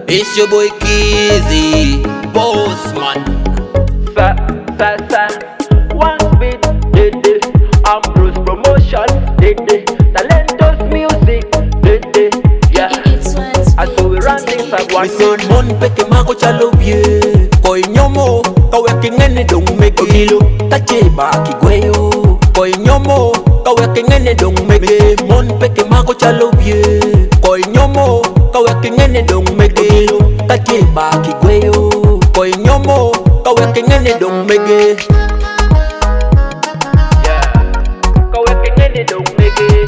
It's your boy Kizzy, Bossman. One beat, Ambrose Promotion, Talentos Music, yeah. I saw we run things like one. Me say mon peke mako chalo bie. Koi nyomo, kawe kingene dong meke hilo. Tache ba kigweyo. Koi nyomo, kawe kingene dong meke. Mon peke mako chalo bie. Koi nyomo, kawe kingene dong meke hilo. Tache ba kigweyo. Koi nyomo, kawe kingene dong meke. Yeah, kawe kingene dong meke.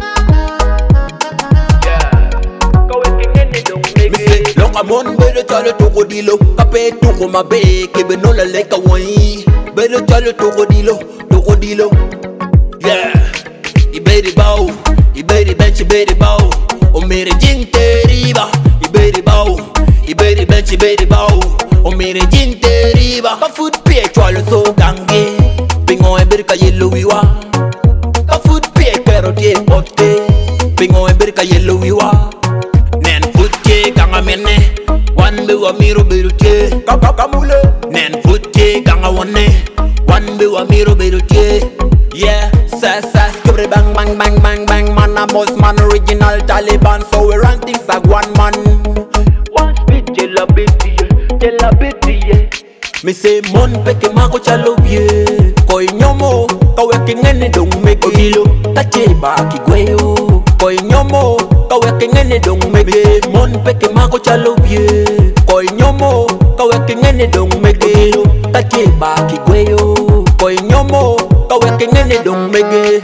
Amon bedo chalo toko dilo, kape toko mabe, kebe no la leka wani. Bedo chalo toko dilo, yeah. Iberi bow, iberi bench, iberi bow. O mere jinte riba, iberi bow, iberi bench, iberi bow. O mere jinte riba. Ka foot pie chalo so gange, pingo eberi ka yellow wiwa. Ka foot pie kero tie pote, pingo eberi ka yellow wiwa. Nen foot ke kanga mene. One be wa miro berutie, kakamule. Nen foot ke kanga wane. One be wa miro berutie, yeah. Sa skibre bang bang bang bang bang. Man a boss man original Taliban, so we run things like one man. One speed jela biti, yeah. Me say mon peke mako chalo bie. Koi nyomo, kawe kingene dong meke hilo. Tache ba kigweyo. Koi nyomo, kawe kingene dong meke. Mon peke mako chalo bie. Koi nyomo, kawe kingene dong meke hilo. Tache ba kigweyo. Koi nyomo, kawe kingene dong meke.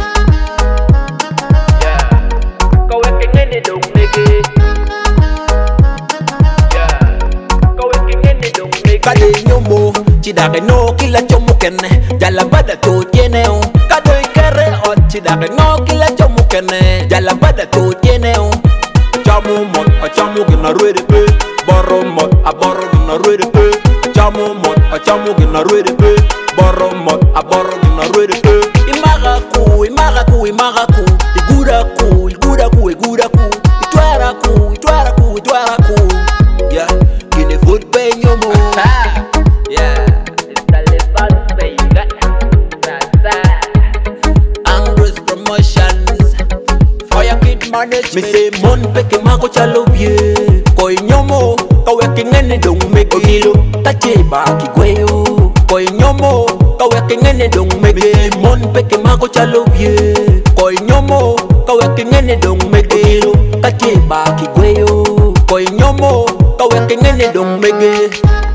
Yeah, kawe kingene dong meke. Kade nyomo, chidake no kila chomo kene. Jala bada to tiene o. Kade kere o, chidake no kila chomo kene. Jala bada to tiene o. Chamu mot, a chamu gina ruede pe. Boro mot, a boro gina ruede pe. Chamu mot, a chamu gina ruede pe. Boro mot, a boro gina ruede pe. Imagaku, imagaku, imagaku. Iguraku, iguraku, iguraku. Itwaraku, itwaraku, itwaraku. Yeah, kine foot pe nyomo. Yeah, it's Taliban, baby. Ambrose Promotions, Fire Kid Management. Me say mon peke mako chalo bie. Koi nyomo, kawe kingene dong meke hilo. Tache ba kigweyo. Koi nyomo, kawe kingene dong meke. Mon peke mako chalo bie. Koi nyomo, kawe kingene dong meke hilo. Tache ba kigweyo. Koi nyomo, kawe kingene dong meke.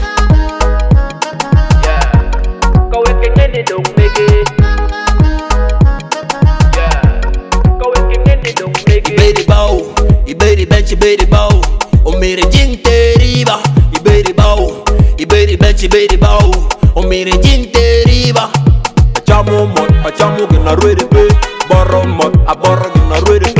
Iberi bench, iberi bow. O mere jinte riba. Iberi bow, iberi bench, iberi bow. O mere jinte riba. A chamu mot, a chamu gina ruede pe. Boro mot, a boro gina ruede pe.